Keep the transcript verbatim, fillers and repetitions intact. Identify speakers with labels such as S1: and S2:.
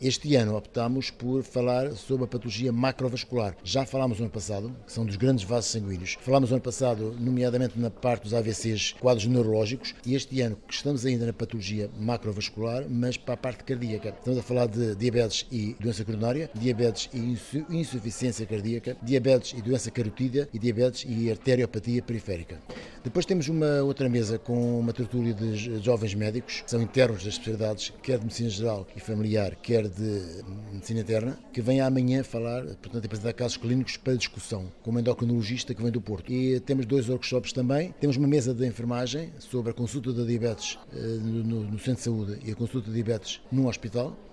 S1: Este ano optámos por falar sobre a patologia macrovascular. Já falámos no ano passado, que são dos grandes vasos sanguíneos. Falámos no ano passado, nomeadamente na parte dos A V Cs, quadros neurológicos, e este ano estamos ainda na patologia macrovascular, mas para a parte cardíaca. Estamos a falar de diabetes e doença coronária, diabetes e insuficiência cardíaca, diabetes e doença carotídea e diabetes e arteriopatia periférica. Depois temos uma outra mesa com uma tertúlia de jovens médicos, que são internos das especialidades, quer de medicina geral e familiar, quer de medicina interna, que vem amanhã falar, portanto, apresentar casos clínicos para discussão, com uma endocrinologista que vem do Porto. E temos dois workshops também. Temos uma mesa de enfermagem sobre a consulta de diabetes no, no, no centro de saúde e a consulta de diabetes num hospital.